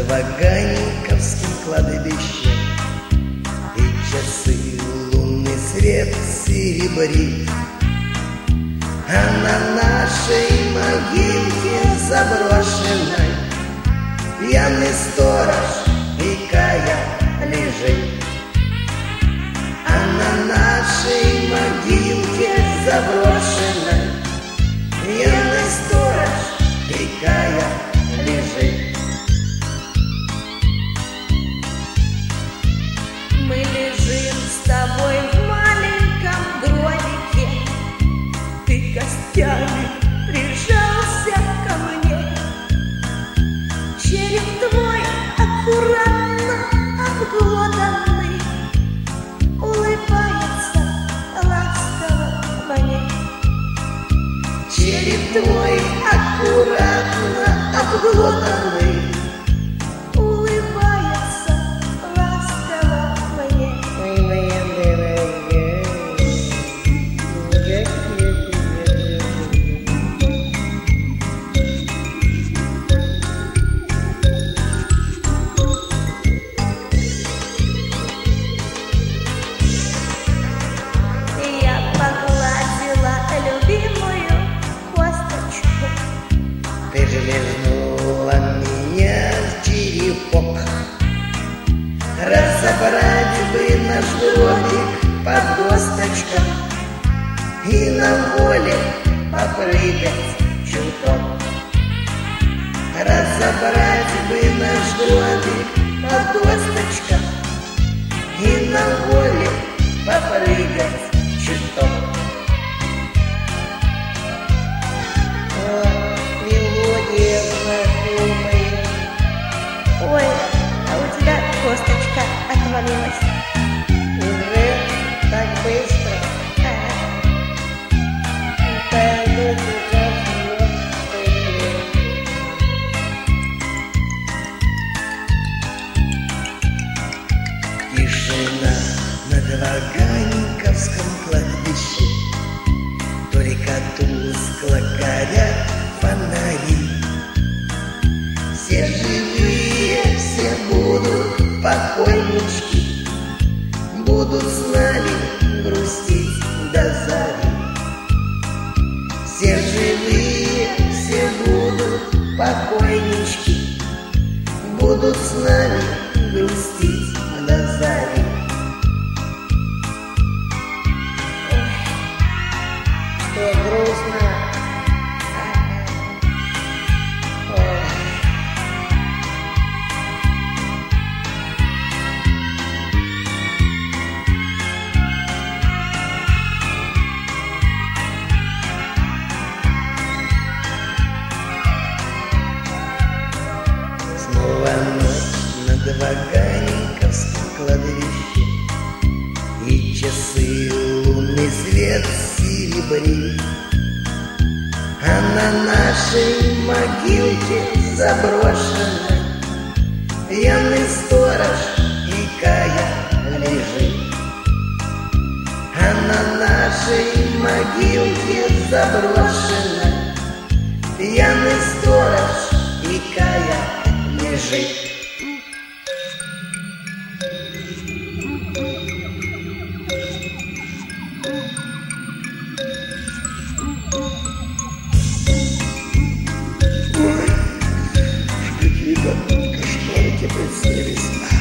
Ваганьковским кладбищем, и часы лунный свет серебрит, а на нашей могилке заброшенной пьяный сторож, икая, лежит. А на нашей могилке заброшенной пьяный сторож, икая, лежит. Мы лежим с тобой в маленьком гробике, ты костями прижался ко мне. Череп твой аккуратно обглоданный улыбается ласково мне. Череп твой аккуратно обглоданный улыбается ласково мне. Ой, моя дорогая, как я тебя Я погладила любимую косточку. Ты же лизнула меня в черепок. Разобрать бы наш гробик по косточкам и на воле попрыгать чуток. Разобрать бы наш гробик по косточкам и на воле попрыгать чуток. Мелодия знакомая. Ой, а у тебя косточка отвалилась. Уже так быстро. Пойду сейчас ее поиграю. Тишина над Ваганьковском кладбище, только тускло горят фонари. Все живые, все будут покойнички, будут с нами грустить до зари. Все живые, все будут покойнички, будут с нами грустить до зари. Что грустно? Ой. Снова ночь над Ваганьковским кладбищем, и часы лунный свет серебрит, а на нашей могилке заброшенной пьяный сторож, икая, лежит. А на нашей могилке заброшенной пьяный сторож, икая, лежит. Ой, какие-то кошмарики приснились.